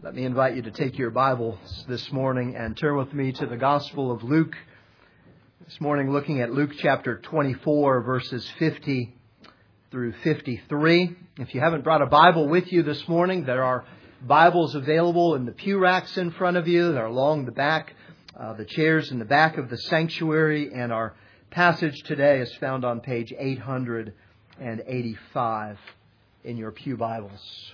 Let me invite you to take your Bibles this morning and turn with me to the Gospel of Luke. This morning looking at Luke chapter 24, verses 50 through 53. If you haven't brought a Bible with you this morning, there are Bibles available in the pew racks in front of you. They're along the back, the chairs in the back of the sanctuary. And our passage today is found on page 885 in your pew Bibles.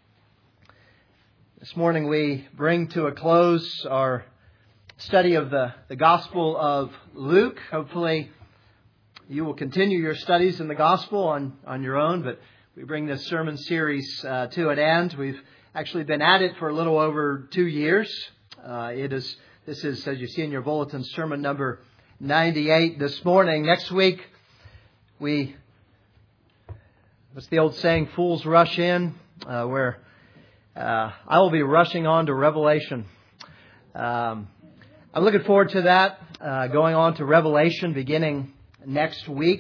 This morning we bring to a close our study of the Gospel of Luke. Hopefully you will continue your studies in the Gospel on your own, but we bring this sermon series to an end. We've actually been at it for a little over 2 years. This is, as you see in your bulletin, sermon number 98 this morning. Next week, what's the old saying, fools rush in, where I will be rushing on to Revelation. I'm looking forward to that, going on to Revelation beginning next week.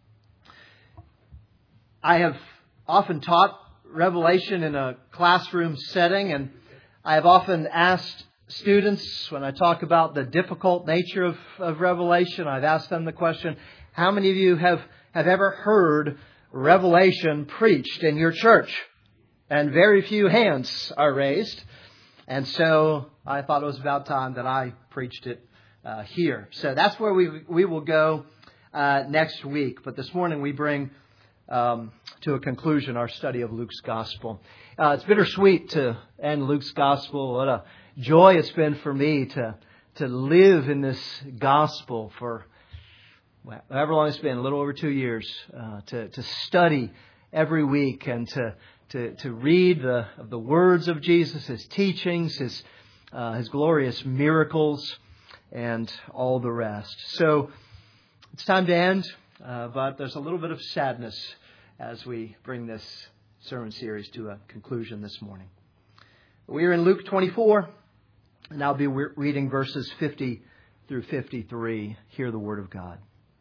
I have often taught Revelation in a classroom setting, and I have often asked students, when I talk about the difficult nature of Revelation, I've asked them the question, how many of you have ever heard Revelation preached in your church? And very few hands are raised. And so I thought it was about time that I preached it here. So that's where we will go next week. But this morning we bring to a conclusion our study of Luke's Gospel. It's bittersweet to end Luke's Gospel. What a joy it's been for me to live in this Gospel for however long it's been, a little over 2 years, to study every week and to read the words of Jesus, His teachings, His glorious miracles, and all the rest. So it's time to end, but there's a little bit of sadness as we bring this sermon series to a conclusion this morning. We are in Luke 24, and I'll be reading verses 50 through 53. Hear the Word of God.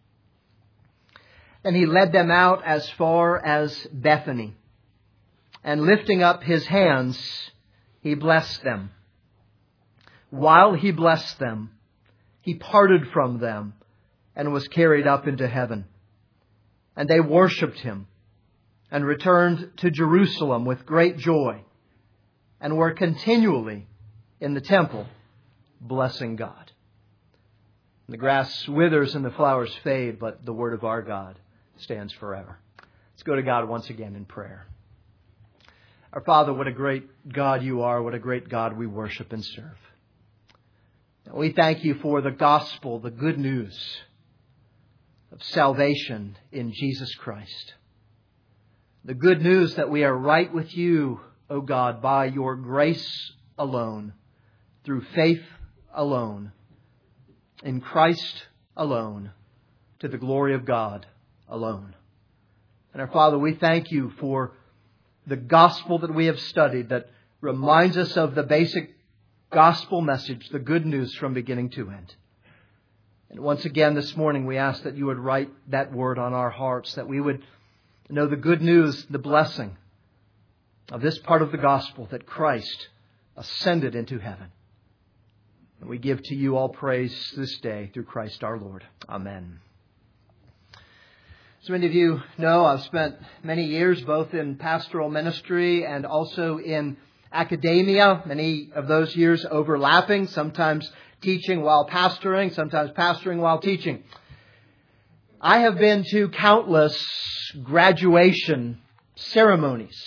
And He led them out as far as Bethany. And lifting up His hands, He blessed them. While He blessed them, He parted from them and was carried up into heaven. And they worshipped Him and returned to Jerusalem with great joy and were continually in the temple blessing God. The grass withers and the flowers fade, but the word of our God stands forever. Let's go to God once again in prayer. Our Father, what a great God You are. What a great God we worship and serve. We thank You for the gospel, the good news of salvation in Jesus Christ. The good news that we are right with You, O God, by Your grace alone, through faith alone, in Christ alone, to the glory of God alone. And our Father, we thank You for the gospel that we have studied that reminds us of the basic gospel message, the good news from beginning to end. And once again this morning we ask that You would write that word on our hearts, that we would know the good news, the blessing of this part of the gospel, that Christ ascended into heaven. And we give to You all praise this day through Christ our Lord. Amen. As many of you know, I've spent many years both in pastoral ministry and also in academia, many of those years overlapping, sometimes teaching while pastoring, sometimes pastoring while teaching. I have been to countless graduation ceremonies.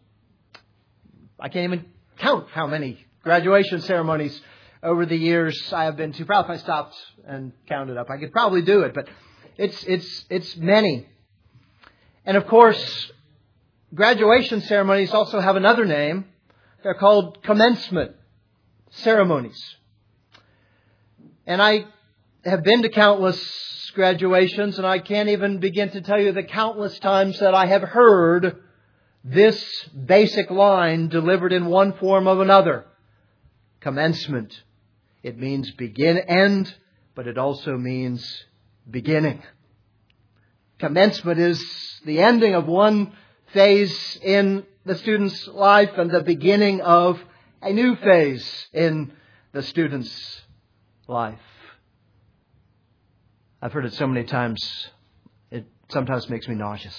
I can't even count how many graduation ceremonies over the years I have been to. Probably if I stopped and counted up, I could probably do it, but it's many. And of course, graduation ceremonies also have another name. They're called commencement ceremonies. And I have been to countless graduations, and I can't even begin to tell you the countless times that I have heard this basic line delivered in one form or another. Commencement. It means end, but it also means beginning. Commencement is the ending of one phase in the student's life and the beginning of a new phase in the student's life. I've heard it so many times, it sometimes makes me nauseous.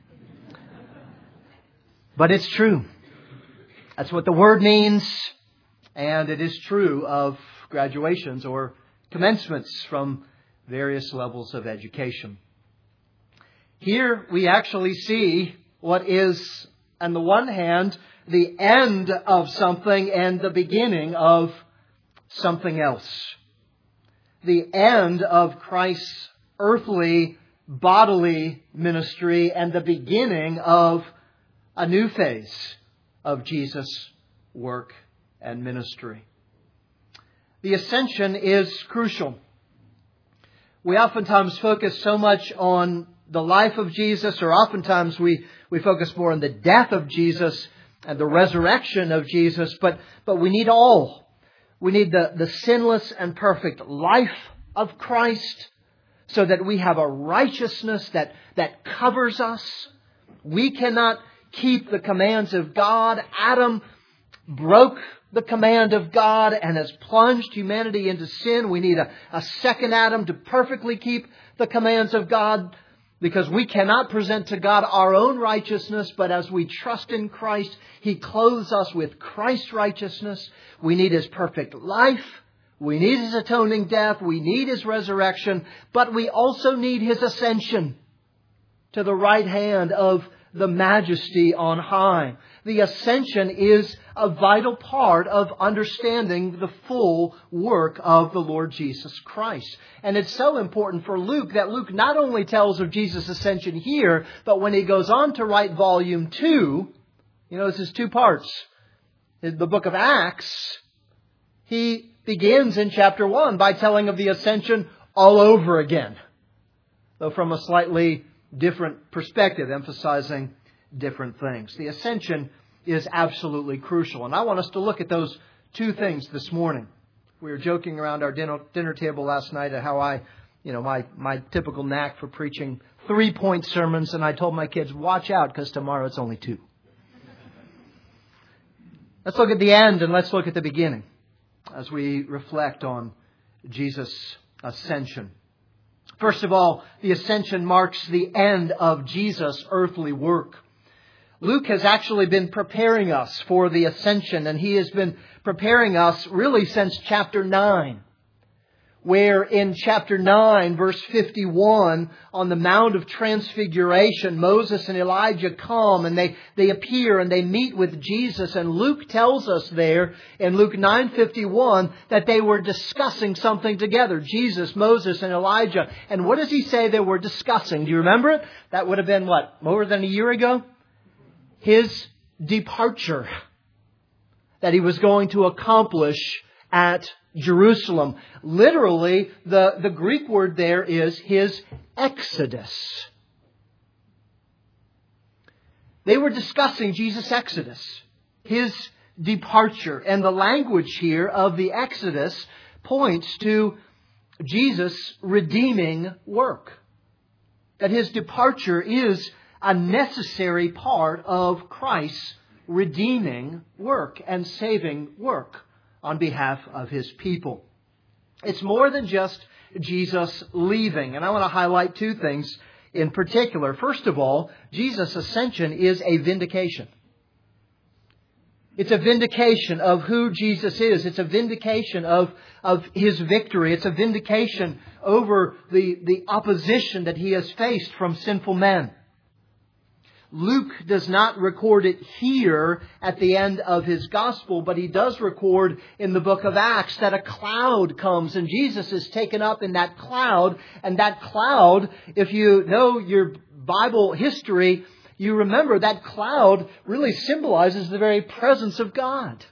But it's true. That's what the word means, and it is true of graduations or commencements from various levels of education. Here we actually see what is, on the one hand, the end of something and the beginning of something else. The end of Christ's earthly, bodily ministry and the beginning of a new phase of Jesus' work and ministry. The ascension is crucial. We oftentimes focus so much on the life of Jesus, or oftentimes we focus more on the death of Jesus and the resurrection of Jesus, but we need all. We need the sinless and perfect life of Christ so that we have a righteousness that covers us. We cannot keep the commands of God. Adam broke the command of God and has plunged humanity into sin. We need a second Adam to perfectly keep the commands of God, because we cannot present to God our own righteousness, but as we trust in Christ, He clothes us with Christ's righteousness. We need His perfect life. We need His atoning death. We need His resurrection. But we also need His ascension to the right hand of the Majesty on high. The ascension is a vital part of understanding the full work of the Lord Jesus Christ. And it's so important for Luke that Luke not only tells of Jesus' ascension here, but when he goes on to write volume 2, this is 2 parts. The book of Acts, he begins in chapter 1 by telling of the ascension all over again, though from a slightly different perspective, emphasizing different things. The ascension is absolutely crucial. And I want us to look at those 2 things this morning. We were joking around our dinner table last night at how my typical knack for preaching 3-point sermons, and I told my kids, watch out, because tomorrow it's only 2. Let's look at the end and let's look at the beginning as we reflect on Jesus' ascension. First of all, the ascension marks the end of Jesus' earthly work. Luke has actually been preparing us for the ascension, and he has been preparing us really since chapter 9, where in chapter 9, verse 51, on the Mount of Transfiguration, Moses and Elijah come and they appear and they meet with Jesus. And Luke tells us there in Luke 9:51 that they were discussing something together. Jesus, Moses, and Elijah. And what does he say they were discussing? Do you remember it? That would have been what? More than a year ago? His departure that he was going to accomplish at Jerusalem. Literally, the Greek word there is his exodus. They were discussing Jesus' exodus, his departure. And the language here of the exodus points to Jesus' redeeming work. That his departure is a necessary part of Christ's redeeming work and saving work on behalf of His people. It's more than just Jesus leaving. And I want to highlight 2 things in particular. First of all, Jesus' ascension is a vindication. It's a vindication of who Jesus is. It's a vindication of His victory. It's a vindication over the opposition that He has faced from sinful men. Luke does not record it here at the end of his gospel, but he does record in the book of Acts that a cloud comes and Jesus is taken up in that cloud. And that cloud, if you know your Bible history, you remember that cloud really symbolizes the very presence of God.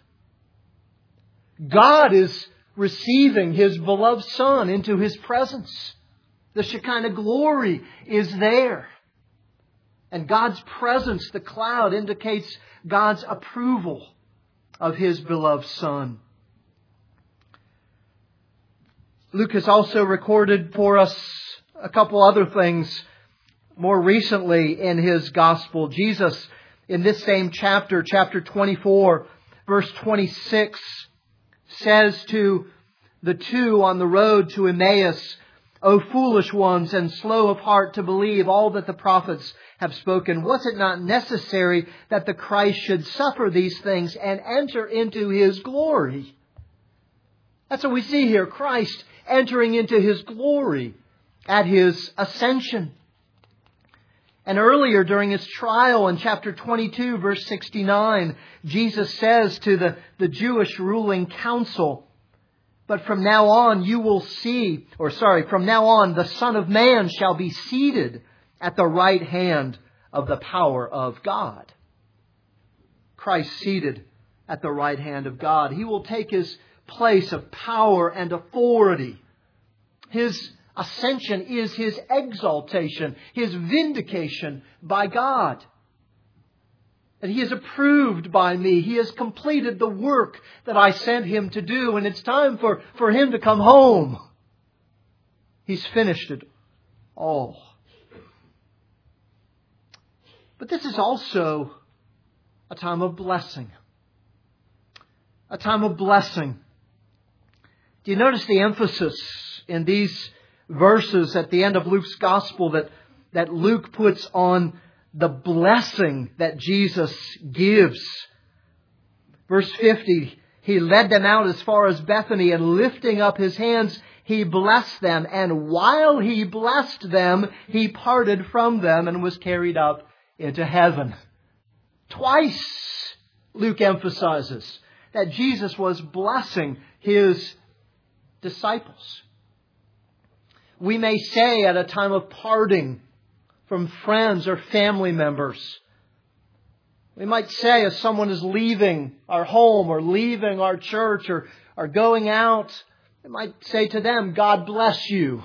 God is receiving His beloved Son into His presence. The Shekinah glory is there. And God's presence, the cloud, indicates God's approval of His beloved Son. Luke has also recorded for us a couple other things more recently in his gospel. Jesus, in this same chapter, chapter 24, Verse 26 says to the two on the road to Emmaus, O foolish ones and slow of heart to believe all that the prophets have spoken. Was it not necessary that the Christ should suffer these things and enter into His glory? That's what we see here. Christ entering into His glory at His ascension. And earlier during His trial in chapter 22, verse 69, Jesus says to the Jewish ruling council, but from now on from now on the Son of Man shall be seated at the right hand of the power of God. Christ seated at the right hand of God. He will take His place of power and authority. His ascension is His exaltation, His vindication by God. That He is approved by me. He has completed the work that I sent Him to do, and it's time for Him to come home. He's finished it all. But this is also a time of blessing. A time of blessing. Do you notice the emphasis in these verses at the end of Luke's Gospel that Luke puts on the blessing that Jesus gives? Verse 50, He led them out as far as Bethany, and lifting up His hands, He blessed them. And while He blessed them, He parted from them and was carried up into heaven. Twice, Luke emphasizes that Jesus was blessing His disciples. We may say at a time of parting from friends or family members, we might say as someone is leaving our home or leaving our church or going out, we might say to them, God bless you.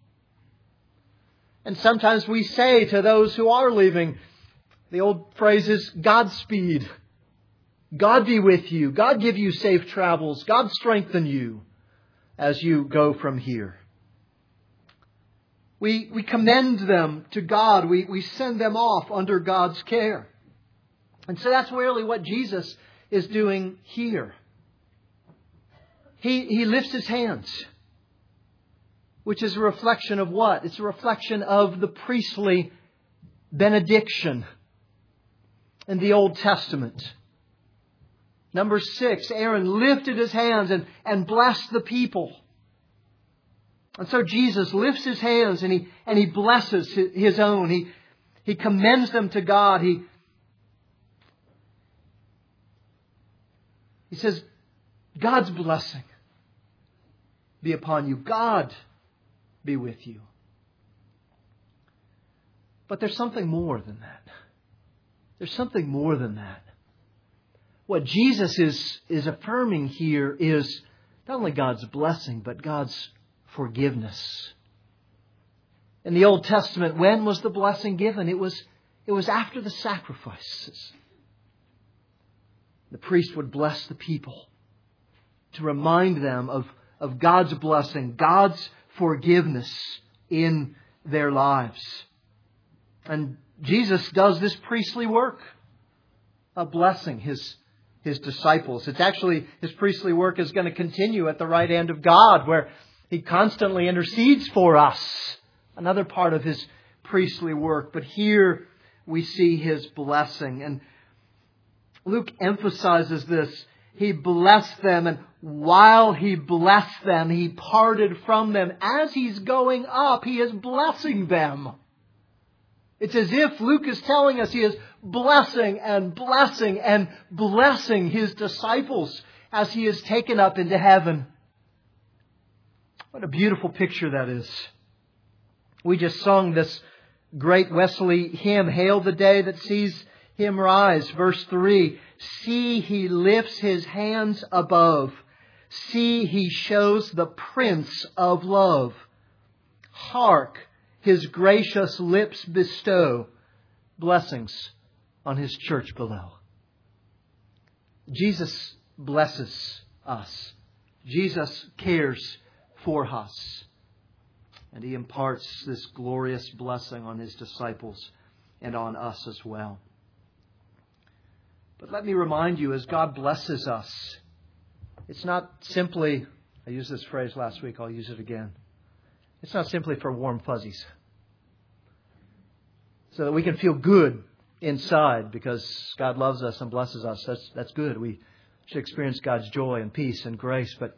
And sometimes we say to those who are leaving, the old phrase is Godspeed. God be with you. God give you safe travels. God strengthen you as you go from here. We commend them to God. We send them off under God's care. And so that's really what Jesus is doing here. He lifts His hands, which is a reflection of what? It's a reflection of the priestly benediction in the Old Testament. Number 6, Aaron lifted his hands and blessed the people. And so Jesus lifts His hands and he blesses His own. He commends them to God. He says, God's blessing be upon you. God be with you. But there's something more than that. There's something more than that. What Jesus is affirming here is not only God's blessing, but God's forgiveness. In the Old Testament, when was the blessing given? It was after the sacrifices. The priest would bless the people to remind them of God's blessing, God's forgiveness in their lives. And Jesus does this priestly work of blessing His disciples. It's actually, His priestly work is going to continue at the right hand of God, where He constantly intercedes for us. Another part of His priestly work. But here we see His blessing. And Luke emphasizes this. He blessed them, and while He blessed them, He parted from them. As He's going up, He is blessing them. It's as if Luke is telling us He is blessing and blessing and blessing His disciples as He is taken up into heaven. What a beautiful picture that is. We just sung this great Wesley hymn, Hail the Day That Sees Him Rise. Verse 3, See, He lifts His hands above. See, He shows the Prince of Love. Hark, His gracious lips bestow blessings on His church below. Jesus blesses us. Jesus cares for us. And He imparts this glorious blessing on His disciples and on us as well. But let me remind you, as God blesses us, it's not simply, I used this phrase last week, I'll use it again. It's not simply for warm fuzzies. So that we can feel good inside because God loves us and blesses us. That's good. We should experience God's joy and peace and grace. But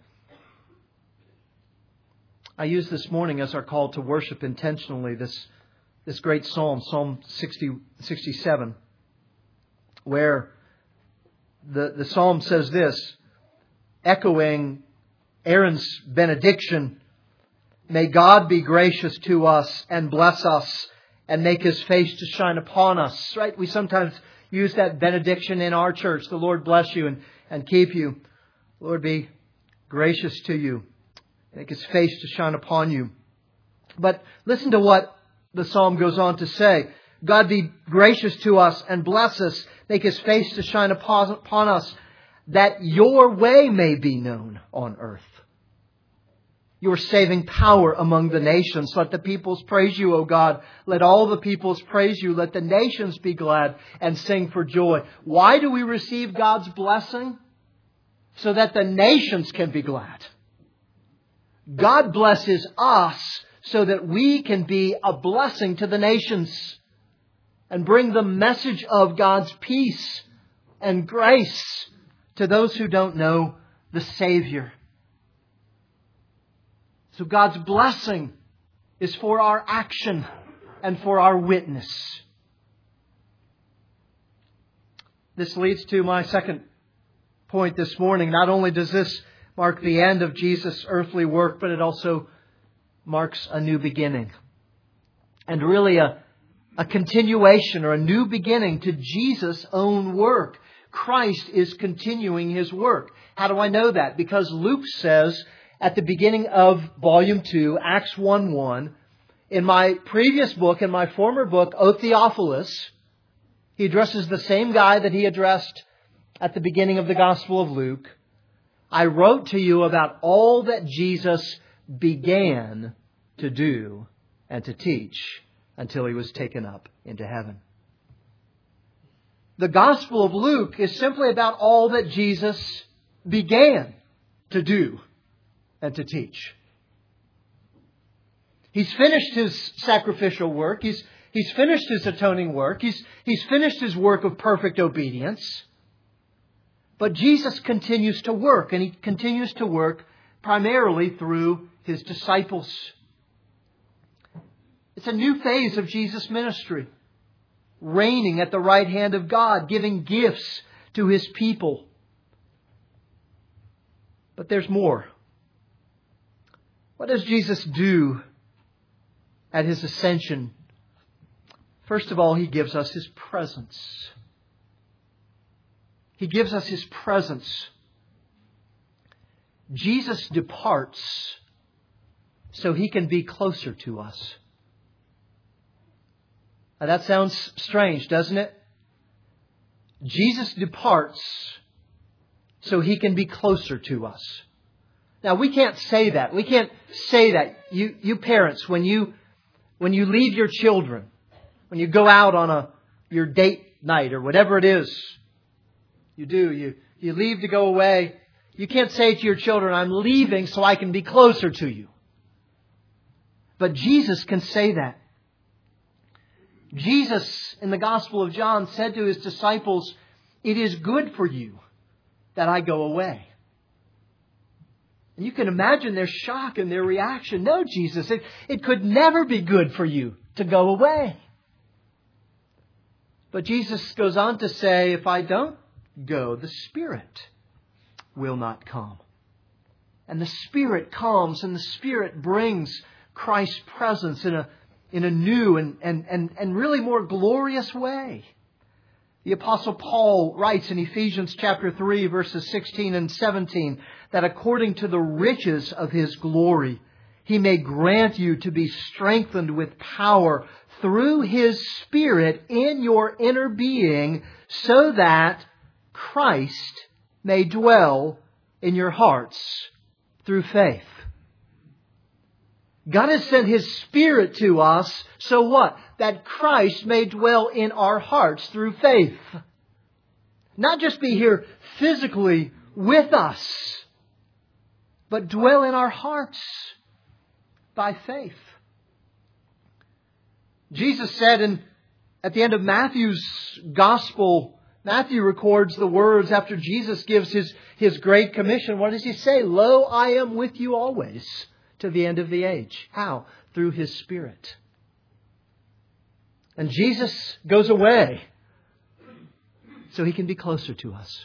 I used this morning as our call to worship intentionally this great psalm, Psalm 67, where the psalm says this, echoing Aaron's benediction, "May God be gracious to us and bless us and make His face to shine upon us." Right? We sometimes use that benediction in our church. The Lord bless you and keep you. Lord be gracious to you. Make His face to shine upon you. But listen to what the psalm goes on to say. God be gracious to us and bless us. Make His face to shine upon us, that your way may be known on earth. Your saving power among the nations. Let the peoples praise you, O God. Let all the peoples praise you. Let the nations be glad and sing for joy. Why do we receive God's blessing? So that the nations can be glad. God blesses us so that we can be a blessing to the nations and bring the message of God's peace and grace to those who don't know the Savior. So God's blessing is for our action and for our witness. This leads to my second point this morning. Not only does this mark the end of Jesus' earthly work, but it also marks a new beginning. And really a continuation or a new beginning to Jesus' own work. Christ is continuing His work. How do I know that? Because Luke says at the beginning of Volume 2, Acts 1:1, in my previous book, in my former book, O Theophilus, he addresses the same guy that he addressed at the beginning of the Gospel of Luke. I wrote to you about all that Jesus began to do and to teach until He was taken up into heaven. The Gospel of Luke is simply about all that Jesus began to do and to teach. He's finished His sacrificial work. He's finished His atoning work. He's finished His work of perfect obedience. But Jesus continues to work, and He continues to work primarily through His disciples. It's a new phase of Jesus' ministry, reigning at the right hand of God, giving gifts to His people. But there's more. What does Jesus do at His ascension? First of all, He gives us His presence. He gives us His presence. Jesus departs so He can be closer to us. Now that sounds strange, doesn't it? Jesus departs so He can be closer to us. Now we can't say that. We can't say that. You parents, when you leave your children, when you go out on your date night or whatever it is, you leave to go away. You can't say to your children, I'm leaving so I can be closer to you. But Jesus can say that. Jesus, in the Gospel of John, said to His disciples, it is good for you that I go away. And you can imagine their shock and their reaction. No, Jesus, it could never be good for you to go away. But Jesus goes on to say, if I don't go, the Spirit will not come. And the Spirit comes, and the Spirit brings Christ's presence in a new and really more glorious way. The Apostle Paul writes in Ephesians chapter 3, verses 16 and 17, that according to the riches of His glory, He may grant you to be strengthened with power through His Spirit in your inner being, so that Christ may dwell in your hearts through faith. God has sent His Spirit to us, so what? That Christ may dwell in our hearts through faith. Not just be here physically with us, but dwell in our hearts by faith. Jesus said at the end of Matthew's Gospel, Matthew records the words after Jesus gives His Great Commission. What does He say? Lo, I am with you always to the end of the age. How? Through His Spirit. And Jesus goes away so He can be closer to us.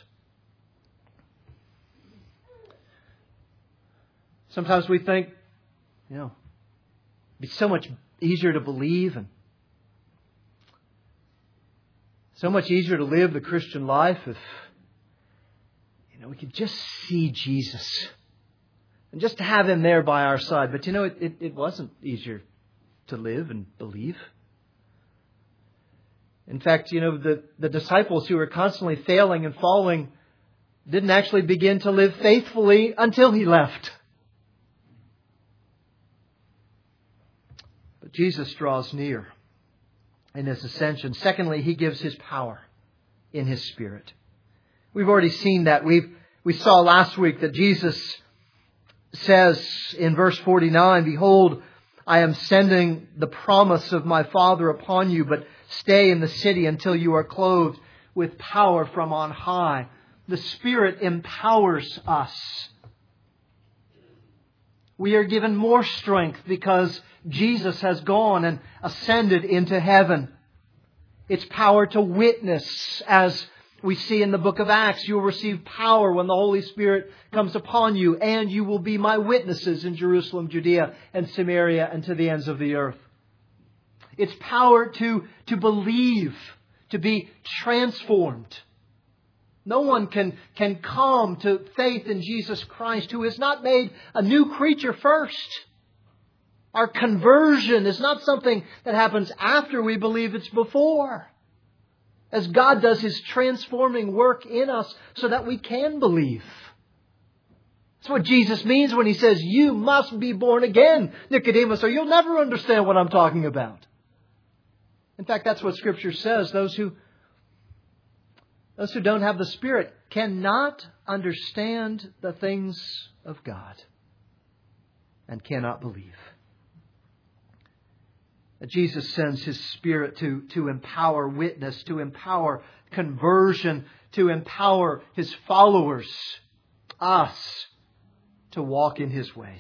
Sometimes we think, it'd be so much easier to believe and so much easier to live the Christian life if, we could just see Jesus and just to have Him there by our side. But it wasn't easier to live and believe. In fact, the disciples who were constantly failing and falling didn't actually begin to live faithfully until He left. But Jesus draws near in His ascension. Secondly, He gives His power in His Spirit. We've already seen that. We saw last week that Jesus says in verse 49, Behold, I am sending the promise of my Father upon you, but stay in the city until you are clothed with power from on high. The Spirit empowers us. We are given more strength because Jesus has gone and ascended into heaven. It's power to witness, as we see in the book of Acts. You will receive power when the Holy Spirit comes upon you, and you will be my witnesses in Jerusalem, Judea, and Samaria, and to the ends of the earth. It's power to believe, to be transformed. No one can come to faith in Jesus Christ who has not made a new creature first. Our conversion is not something that happens after we believe, it's before. As God does His transforming work in us so that we can believe. That's what Jesus means when He says, you must be born again, Nicodemus, or you'll never understand what I'm talking about. In fact, that's what Scripture says. Those who don't have the Spirit cannot understand the things of God and cannot believe. Jesus sends His Spirit to empower witness, to empower conversion, to empower His followers, us, to walk in His ways.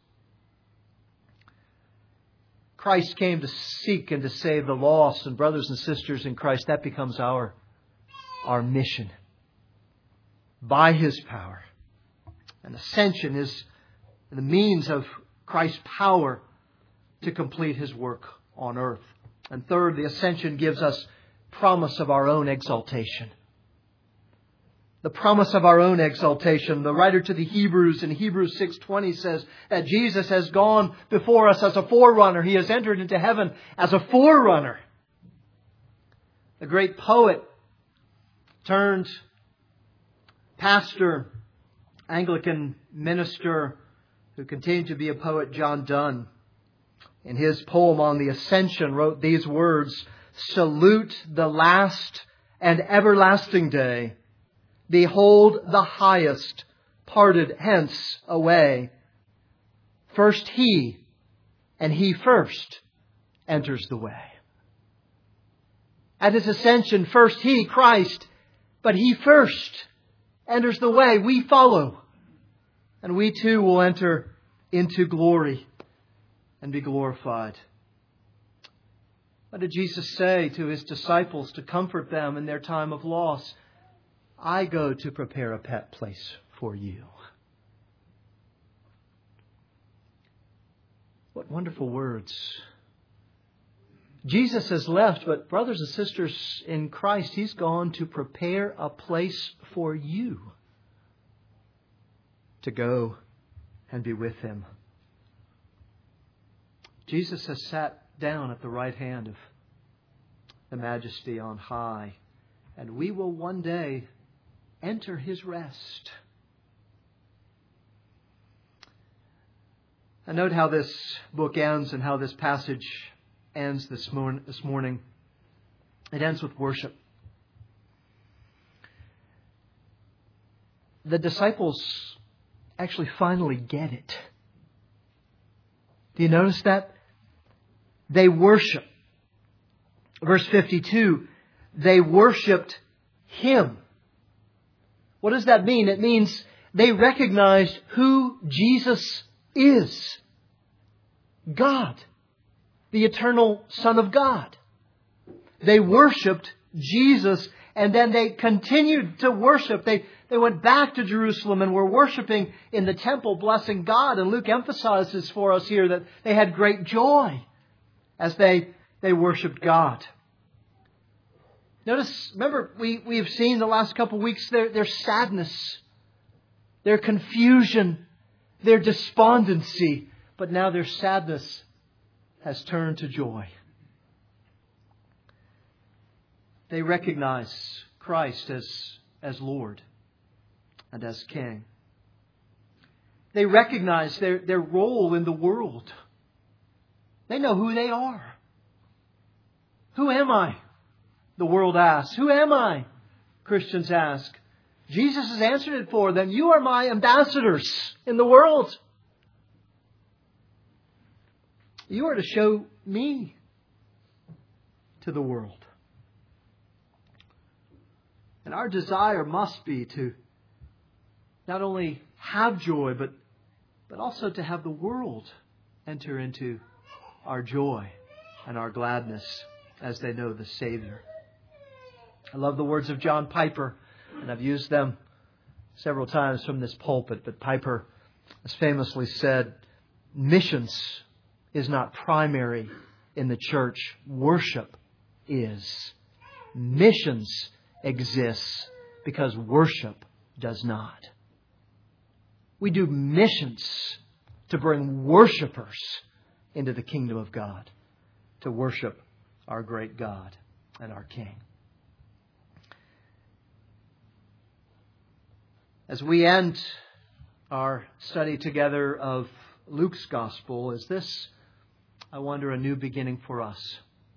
Christ came to seek and to save the lost, and brothers and sisters in Christ, that becomes our mission. By His power. And ascension is the means of Christ's power to complete His work on earth. And third, the ascension gives us promise of our own exaltation. The promise of our own exaltation. The writer to the Hebrews in Hebrews 6:20 says that Jesus has gone before us as a forerunner. He has entered into heaven as a forerunner. The great poet turned pastor, Anglican minister, who continued to be a poet, John Donne, in his poem on the Ascension wrote these words, Salute the last and everlasting day. Behold the highest parted hence away. First He, and He first, enters the way. At His ascension, first He, Christ, but He first enters the way. We follow. And we too will enter into glory and be glorified. What did Jesus say to His disciples to comfort them in their time of loss? I go to prepare a place for you. What wonderful words. Jesus has left, but brothers and sisters in Christ, He's gone to prepare a place for you to go and be with Him. Jesus has sat down at the right hand of the Majesty on high, and we will one day enter His rest. And note how this book ends and how this passage ends this morning. It ends with worship. the disciples actually finally get it. Do you notice that? They worship. Verse 52, they worshipped Him. What does that mean? It means they recognized who Jesus is. God, the eternal Son of God. They worshipped Jesus, and then they continued to worship. They went back to Jerusalem and were worshiping in the temple, blessing God. And Luke emphasizes for us here that they had great joy as they worshipped God. Notice, remember, we have seen the last couple of weeks their sadness, their confusion, their despondency. But now their sadness has turned to joy. They recognize Christ as Lord and as King. They recognize their role in the world. They know who they are. Who am I? The world asks. Who am I? Christians ask. Jesus has answered it for them. You are my ambassadors in the world. You are to show me to the world. And our desire must be to not only have joy, but also to have the world enter into our joy and our gladness as they know the Savior. I love the words of John Piper, and I've used them several times from this pulpit, but Piper has famously said, missions is not primary in the church. Worship is. Missions exists because worship does not. We do missions to bring worshipers into the kingdom of God, to worship our great God and our King. As we end our study together of Luke's Gospel, is this, I wonder, a new beginning for us?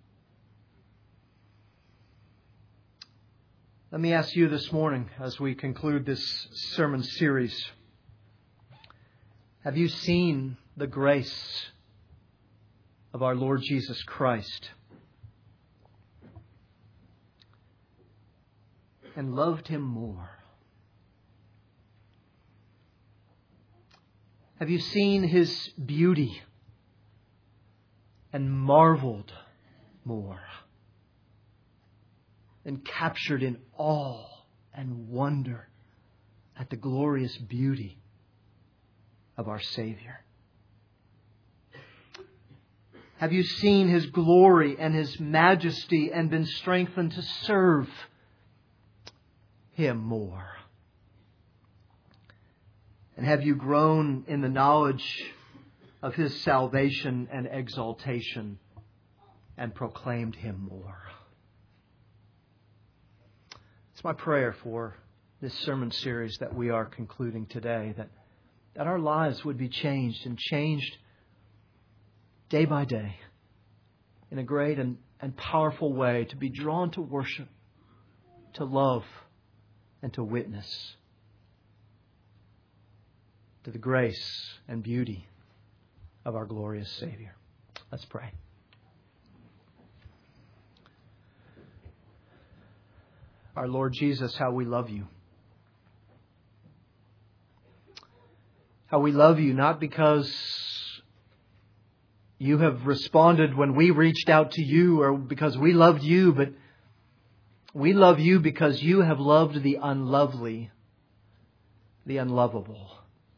Let me ask you this morning as we conclude this sermon series. Have you seen the grace of our Lord Jesus Christ and loved Him more? Have you seen His beauty and marveled more and captured in awe and wonder at the glorious beauty of our Savior? Have you seen His glory and His majesty and been strengthened to serve Him more? And have you grown in the knowledge of His salvation and exaltation and proclaimed Him more? It's my prayer for this sermon series that we are concluding today, that our lives would be changed and changed day by day in a great and powerful way, to be drawn to worship, to love, and to witness to the grace and beauty of our glorious Savior. Let's pray. Our Lord Jesus, how we love You. How we love You, not because You have responded when we reached out to You or because we loved You, but we love You because You have loved the unlovely, the unlovable.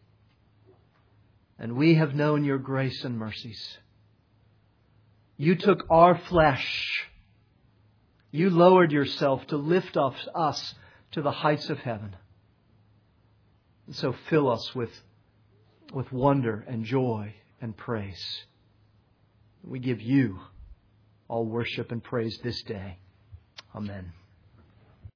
And we have known Your grace and mercies. You took our flesh. You lowered Yourself to lift us to the heights of heaven. And so fill us with wonder and joy and praise. We give You all worship and praise this day. Amen.